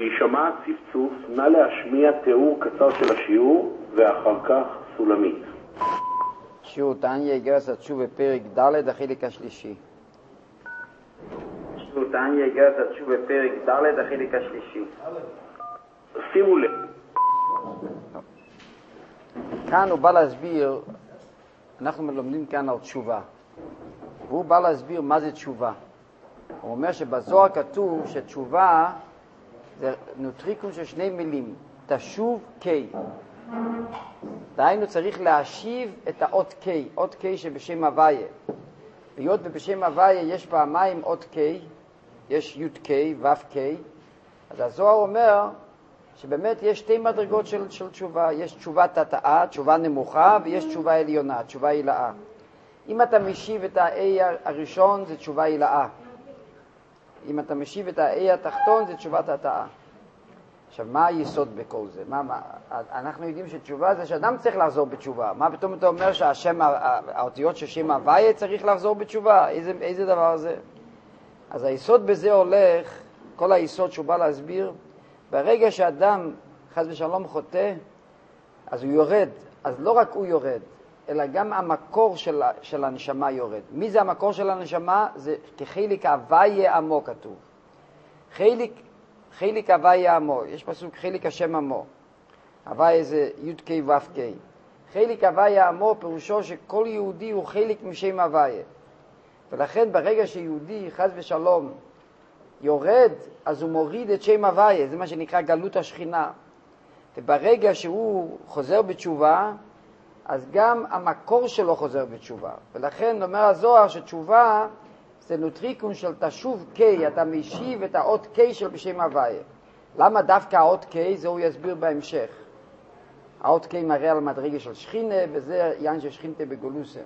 יישמע צפצוף, נא להשמיע תיאור קצר של השיעור ואחר כך סולמית. שיעור תניא איגרת התשובה בפרק ד' החלק השלישי. שיעור תניא איגרת התשובה בפרק ד' החלק השלישי. שימו לב. כאן הוא בא להסביר, אנחנו לומדים כאן על תשובה, והוא בא להסביר מה זה תשובה. הוא אומר שבזוהר כתוב שתשובה זה נוטריקום של שני מילים, תשוב קי. דהיינו צריך להשיב את האות קי, אות קי שבשם הוויה. היות ובשם הוויה יש פעמיים אות קי, יש י' קי, ו' קי, אז הזוהר אומר שבאמת יש שתי מדרגות של תשובה, יש תשובה תתאה, תשובה נמוכה, ויש תשובה עליונה, תשובה הילאה. אם אתה משיב את ה-A הראשון זה תשובה הילאה. אם אתה משיב את ה-A התחתון זה תשובה תתאה. עכשיו, מה היסוד בכל זה? אנחנו יודעים שתשובה זה שאדם צריך לחזור בתשובה. מה פתאום אתה אומר שהאותיות של שם הוויה צריך לחזור בתשובה? איזה דבר זה? אז היסוד בזה הולך, כל היסוד שהוא בא להסביר, ברגע שאדם חס ושלום חוטא, אז הוא יורד. אז לא רק הוא יורד, אלא גם המקור של הנשמה יורד. מי זה המקור של הנשמה? זה כחלק הוויה עמו כתוב. חלק הוויה עמו, יש פסוק חלק השם עמו. הוויה זה י' קי ו' קי. חלק הוויה עמו פירושו שכל יהודי הוא חלק משם הוויה. ולכן ברגע שיהודי חס ושלום יורד, אז הוא מוריד את שם הוויה, זה מה שנקרא גלות השכינה. וברגע שהוא חוזר בתשובה, אז גם המקור שלו חוזר בתשובה. ולכן אומר הזוהר שתשובה זה נוטריקון של תשוב קי, אתה משיב את האות קי של בשם הוויה. למה דווקא האות קי? זה הוא יסביר בהמשך. האות קי מראה על מדרגה של שכינה, וזה עניין של שכינתה בגולוסה.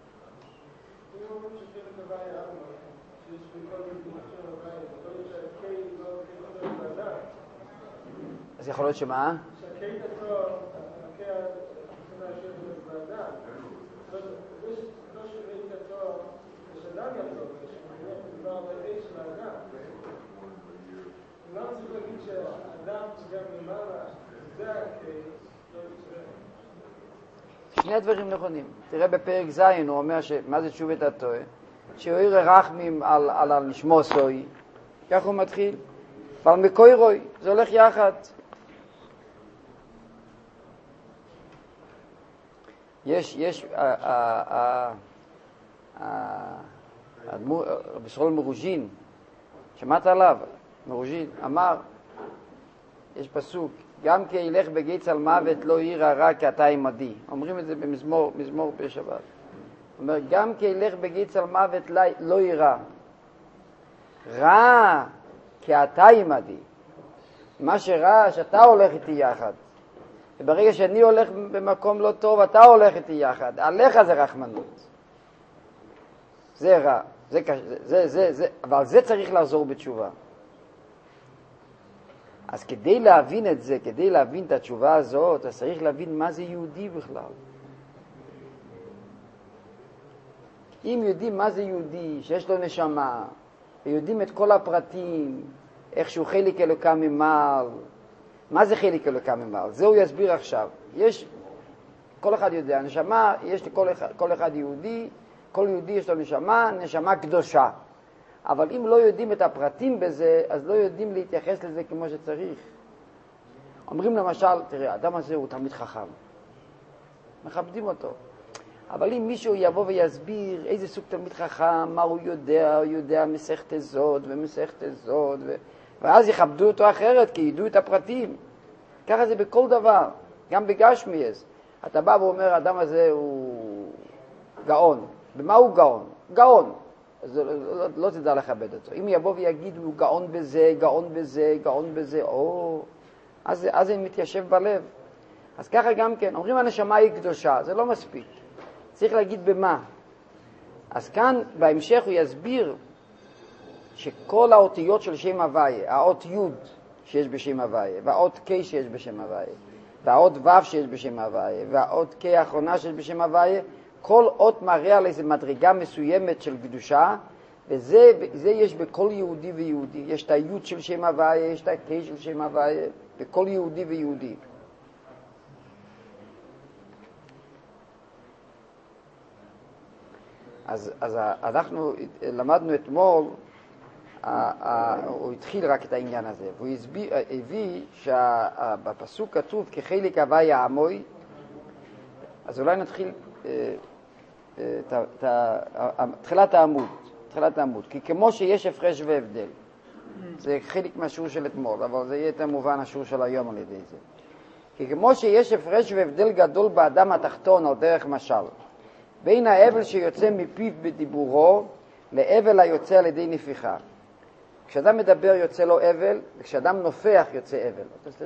אז יכול להיות שמה? שני הדברים נכונים. תראה בפרק ז' הוא אומר מה זה תשובת התועה? שהועיר רחמים על הנשמוסוי, כך הוא מתחיל, ועל מקוירוי, זה הולך יחד. יש רבי ישראל מרוז'ין, שמעת עליו? מרוז'ין אמר, יש פסוק, גם כי ילך בגיא צל מוות לא ירא רע כי אתה עמדי. אומרים את זה במזמור בשבת. הוא אומר, גם כי ילך בגיא צל מוות לא ירא רע כי אתה עמדי. מה שרע שאתה הולך איתי יחד. וברגע שאני הולך במקום לא טוב, אתה הולך איתי יחד. עליך זה רחמנות. זה רע. אבל זה צריך לחזור בתשובה. אז כדי להבין את זה, כדי להבין את התשובה הזאת, אז צריך להבין מה זה יהודי בכלל. אם יודעים מה זה יהודי, שיש לו נשמה, ויודעים את כל הפרטים, איך שהוא חלק אלוקה ממעל, מה זה חלק אלוקה ממעל? זה הוא יסביר עכשיו. כל אחד יודע, נשמה, יש לכל אחד יהודי, כל יהודי יש לו נשמה, נשמה קדושה. אבל אם לא יודעים את הפרטים בזה, אז לא יודעים להתייחס לזה כמו שצריך. אומרים למשל, תראה, האדם הזה הוא תלמיד חכם. מכבדים אותו. אבל אם מישהו יבוא ויסביר איזה סוג תלמיד חכם, מה הוא יודע מסכת זאת ומסכת זאת, ואז יכבדו אותו אחרת, כי ידעו את הפרטים. ככה זה בכל דבר, גם בגשמיאס. אתה בא ואומר, האדם הזה הוא גאון. במה הוא גאון? גאון. אז לא תדע לכבד אותו. אם יבוא ויגיד, הוא גאון בזה, גאון בזה, גאון בזה, אז זה מתיישב בלב. אז ככה גם כן, אומרים הנשמה היא קדושה, זה לא מספיק. צריך להגיד במה. אז כאן בהמשך הוא יסביר שכל האותיות של שם הוויה, האות י' שיש בשם הוויה, והאות ק' שיש בשם הוויה, והאות ו' שיש בשם הוויה, והאות ק' האחרונה שיש בשם הוויה, כל אות מראה על איזו מדרגה מסוימת של קדושה, וזה יש בכל יהודי ויהודי. יש את היוד של שם הוויה, יש את התה של שם הוויה, בכל יהודי ויהודי. אז אנחנו למדנו אתמול, הוא התחיל רק את העניין הזה, והוא הביא שבפסוק כתוב כחלק הוויה עמוי, אז אולי נתחיל תחילת העמוד, כי כמו שיש הפרש והבדל, זה חלק מהשיעור של אתמול, אבל זה יהיה יותר מובן השיעור של היום על ידי זה. כי כמו שיש הפרש והבדל גדול באדם התחתון על דרך משל, בין האבל שיוצא מפיו בדיבורו לאבל היוצא על ידי נפיחה. כשאדם מדבר יוצא לו אבל, וכשאדם נופח יוצא אבל.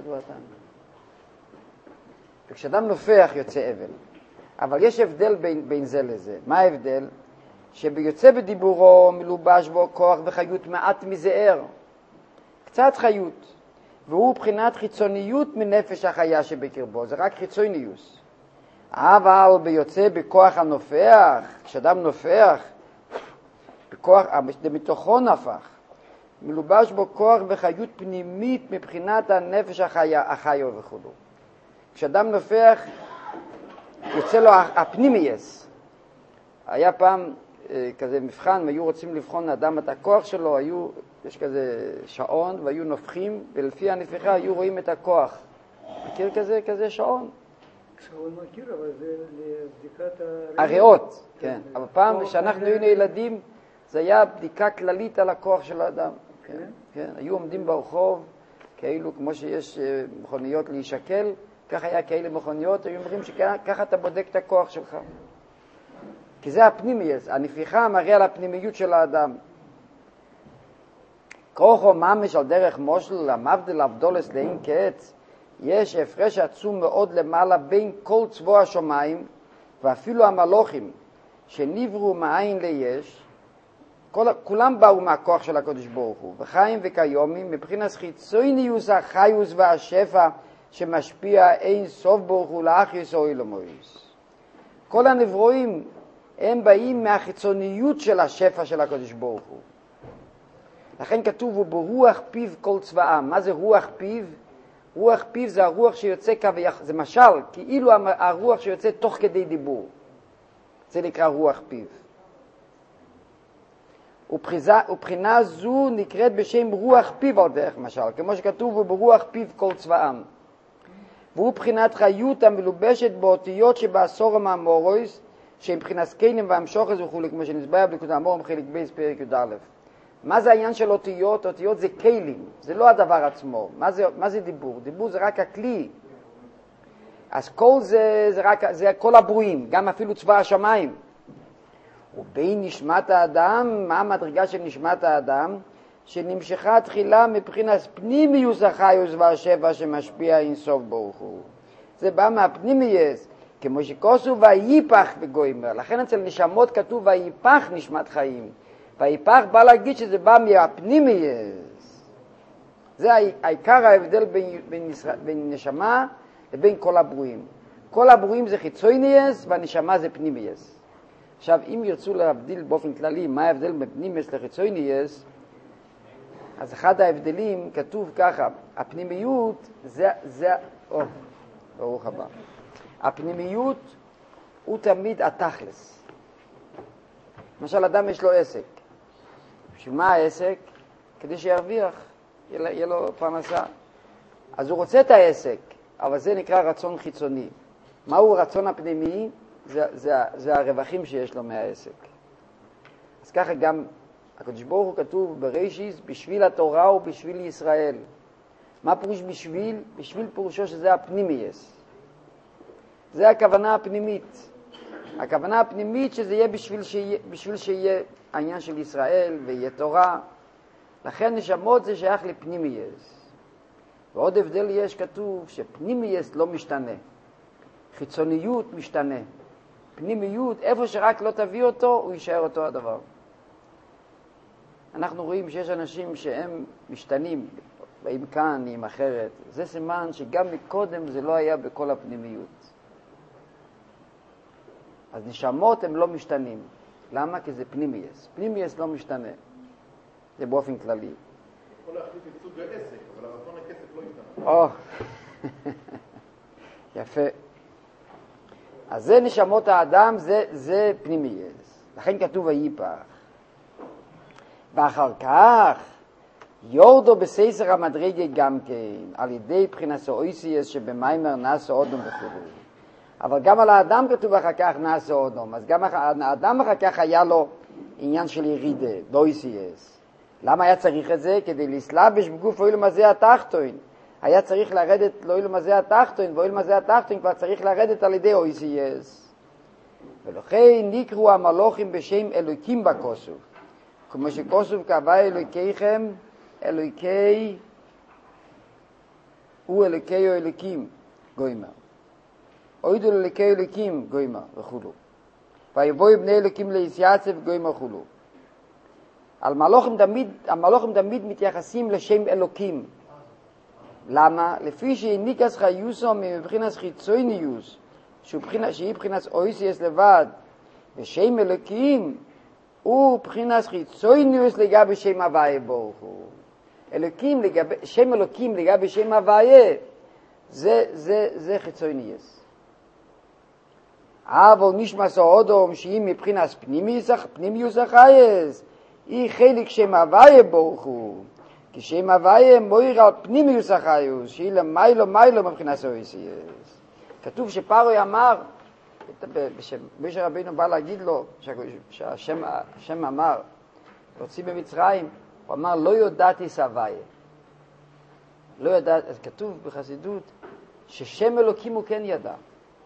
וכשאדם נופח יוצא אבל. אבל יש הבדל בין זה לזה. מה ההבדל? שביוצא בדיבורו מלובש בו כוח וחיות מעט מזער. קצת חיות. והוא בחינת חיצוניות מנפש החיה שבקרבו. זה רק חיצוניוס. אבל ביוצא בכוח הנופח, כשאדם נופח, בכוח, מתוכו נפח, מלובש בו כוח וחיות פנימית מבחינת הנפש החיו וכו'. כשאדם נופח, יוצא לו הפנימייס. היה פעם כזה מבחן, היו רוצים לבחון לאדם את הכוח שלו, יש כזה שעון, והיו נופחים, ולפי הנפיחה היו רואים את הכוח. מכיר כזה שעון? שעון מכיר, אבל זה לבדיקת הריאות, כן. אבל פעם שאנחנו היינו ילדים, זה היה בדיקה כללית על הכוח של האדם. כן. היו עומדים ברחוב, כאילו כמו שיש מכוניות להישקל, כך היה כאלה מכוניות, היו אומרים שככה אתה בודק את הכוח שלך. כי זה הפנימיות, הנפיחה מראה על הפנימיות של האדם. כוחו ממש על דרך מושל, למבדל אבדולס לאין קץ, יש הפרש עצום מאוד למעלה בין כל צבוע השומיים, ואפילו המלוכים שנברו מאין ליש, כולם באו מהכוח של הקדוש ברוך הוא, וחיים וקיומים, מבחינת חיצוניוס החיוס והשפע שמשפיע אין סוף ברוך הוא לאחיוס או אילומויס. כל הנברואים הם באים מהחיצוניות של השפע של הקדוש ברוך הוא. לכן כתוב, וברוח פיו כל צבאם. מה זה רוח פיו? רוח פיו זה הרוח שיוצא זה משל, כאילו הרוח שיוצא תוך כדי דיבור. זה נקרא רוח פיו. ובחינה זו נקראת בשם רוח פיו על דרך משל, כמו שכתוב, וברוח פיו כל צבאם. והוא בחינת חיות המלובשת באותיות שבעשור המאמורויס, שהם בחינת קיינים והמשוחס וכו', כמו שנסבר בליקוד האמורם חלק בייס פרק י"א. מה זה העניין של אותיות? אותיות זה כלים, זה לא הדבר עצמו. מה זה דיבור? דיבור זה רק הכלי. אז כל זה כל הברואים, גם אפילו צבא השמיים. ובין נשמת האדם, מה המדרגה של נשמת האדם? שנמשכה תחילה מבחינת פנימיוס החיוס והשפע שמשפיע אינסוף ברוך הוא. זה בא מהפנימיוס, כמו שכוסו ויפח בגוימר. לכן אצל נשמות כתוב ויפח נשמת חיים. ויפח בא להגיד שזה בא מהפנימיוס. זה העיקר ההבדל בין נשמה לבין כל הברואים. כל הברואים זה חיצוניוס והנשמה זה פנימיוס. עכשיו, אם ירצו להבדיל באופן כללי מה ההבדל בין פנימיוס לחיצוניוס, אז אחד ההבדלים כתוב ככה, הפנימיות ברוך הבא. הפנימיות הוא תמיד התכלס. למשל, אדם יש לו עסק. בשביל מה העסק? כדי שירוויח, יהיה לו פרנסה. אז הוא רוצה את העסק, אבל זה נקרא רצון חיצוני. מהו הרצון הפנימי? זה הרווחים שיש לו מהעסק. אז ככה גם הקדוש ברוך הוא כתוב בראשיס, בשביל התורה ובשביל ישראל. מה פירוש בשביל? בשביל פירושו שזה הפנימייס. זה הכוונה הפנימית. הכוונה הפנימית שזה יהיה בשביל שיהיה העניין של ישראל ויהיה תורה. לכן נשמות זה שייך לפנימייס. ועוד הבדל יש, כתוב שפנימייס לא משתנה. חיצוניות משתנה. פנימיות, איפה שרק לא תביא אותו, הוא יישאר אותו הדבר. אנחנו רואים שיש אנשים שהם משתנים, באים כאן, נהיים אחרת. זה סימן שגם מקודם זה לא היה בכל הפנימיות. אז נשמות הם לא משתנים. למה? כי זה פנימייס. פנימייס לא משתנה. זה באופן כללי. יכול להחליט את סוג העסק, אבל הרצון הכסף לא ישתנה. יפה. אז זה נשמות האדם, זה פנימייס. לכן כתוב היפך. ואחר כך, יורדו בסייסר המדרגה גם כן, על ידי בחינת האויסיאס שבמיימר נעשה אודום וכו'. אבל גם על האדם כתוב אחר כך נעשה אודום. אז גם האדם אחר כך היה לו עניין של ירידה, באויסיאס. למה היה צריך את זה? כדי להסלבש בגוף אוילום הזה התחתון. היה צריך לרדת לאוילום הזה התחתון, ואוילום הזה התחתון כבר צריך לרדת על ידי אויסיאס. ולכן נקראו המלוכים בשם אלוקים בכוסוף. כמו שכוסוף קבע אלוקיכם, אלוקי הוא אלוקי או אלוקים, גוימר. אוידו אלוקי אלוקים, גוימר, וכו'. ויבואו בני אלוקים ליסייצב, גוימר וכו'. המלוכים תמיד מתייחסים לשם אלוקים. למה? לפי שהניקס חיוסו מבחינס חיצוניוס, שהיא בחינס אויסיאס לבד, ושם אלוקים הוא בחינס חיצוניוס לגבי שם הוויה ברוך הוא. שם אלוקים לגבי שם הוויה, זה חיצוניוס. אבל נשמע אודום שהיא מבחינס פנימיוס החייס, היא חלק שם הוויה ברוך הוא. כי שם הוויה מויר על פנימיוס החייס, שהיא למיילו מבחינס אויסיאס. כתוב שפרעה אמר, משה רבינו בא להגיד לו, שהשם אמר, רוצים במצרים, הוא אמר, לא יודעתי סבייה. לא יודעת, אז כתוב בחסידות, ששם אלוקים הוא כן ידע.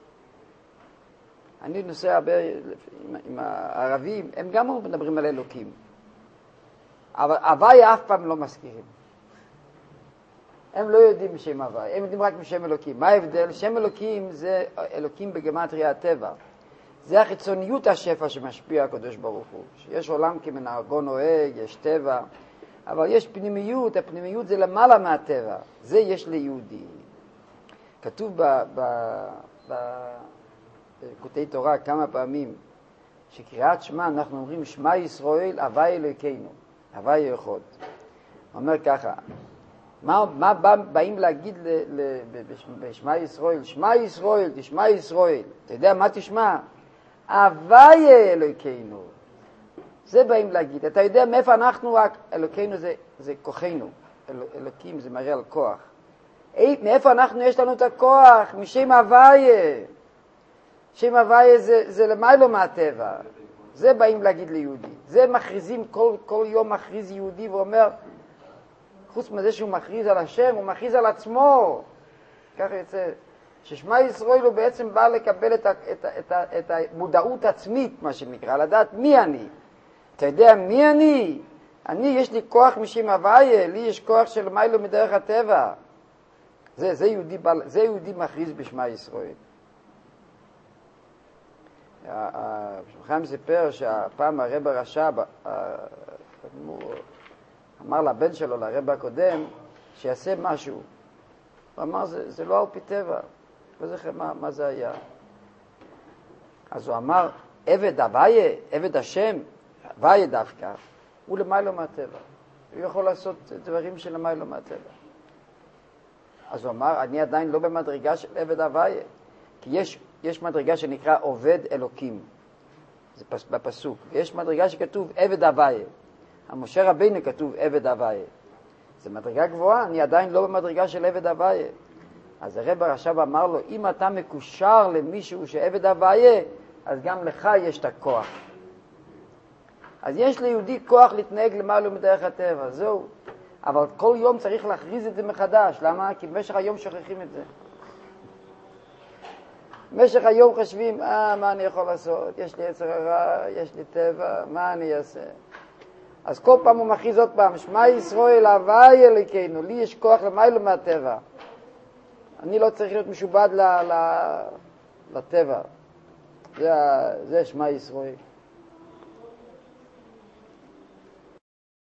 אני נוסע הרבה עם הערבים, הם גם מדברים על אלוקים. אבל הוויה אף פעם לא מזכירים. הם לא יודעים בשם הוויה, הם יודעים רק בשם אלוקים. מה ההבדל? שם אלוקים זה אלוקים בגמטריה הטבע. זה החיצוניות השפע שמשפיע הקדוש ברוך הוא. שיש עולם כמנהגו נוהג, יש טבע, אבל יש פנימיות, הפנימיות זה למעלה מהטבע. זה יש ליהודי. כתוב בקוטעי תורה כמה פעמים, שקריאת שמע אנחנו אומרים שמע ישראל הוויה אלוקינו, הוויה אחד. אומר ככה, מה באים להגיד בשמע ישראל? שמע ישראל, תשמע ישראל. אתה יודע מה תשמע? הוויה אלוקינו. זה באים להגיד. אתה יודע מאיפה אנחנו, אלוקינו זה כוחנו. אלוקים זה מראה על כוח. מאיפה אנחנו יש לנו את הכוח? משם הוויה. שם הוויה זה למיילו מהטבע. זה באים להגיד ליהודי. זה מכריזים, כל יום מכריז יהודי ואומר, חוץ מזה שהוא מכריז על השם, הוא מכריז על עצמו. ככה יוצא, ששמע ישראל הוא בעצם בא לקבל את המודעות עצמית, מה שנקרא, לדעת מי אני. אתה יודע מי אני? יש לי כוח משם הוויה, לי יש כוח של מיילו מדרך הטבע. זה יהודי מכריז בשמע ישראל. חיים סיפר שהפעם הרב הרש"ב אמר לבן שלו, לרב הקודם, שיעשה משהו. הוא אמר, זה לא על פי טבע. לא זוכר מה זה היה. אז הוא אמר, עבד הוויה, עבד השם, הוויה דווקא, הוא למיילו מהטבע. הוא יכול לעשות דברים של למיילו מהטבע. אז הוא אמר, אני עדיין לא במדרגה של עבד הוויה. כי יש מדרגה שנקרא עובד אלוקים. זה בפסוק. יש מדרגה שכתוב עבד הוויה. המשה רבינו כתוב עבד הוויה. זה מדרגה גבוהה, אני עדיין לא במדרגה של עבד הוויה. אז הרב הרש"ב אמר לו, אם אתה מקושר למישהו שעבד הוויה, אז גם לך יש את הכוח. אז יש ליהודי כוח להתנהג למעלה מדרך הטבע, זהו. אבל כל יום צריך להכריז את זה מחדש. למה? כי במשך היום שוכחים את זה. במשך היום חושבים, מה אני יכול לעשות? יש לי יצר הרע, יש לי טבע, מה אני אעשה? אז כל פעם הוא מכריז עוד פעם, שמע ישראל הוויה אלוקינו, לי יש כוח למיילו מהטבע. אני לא צריך להיות משובד לטבע. זה שמע ישראל.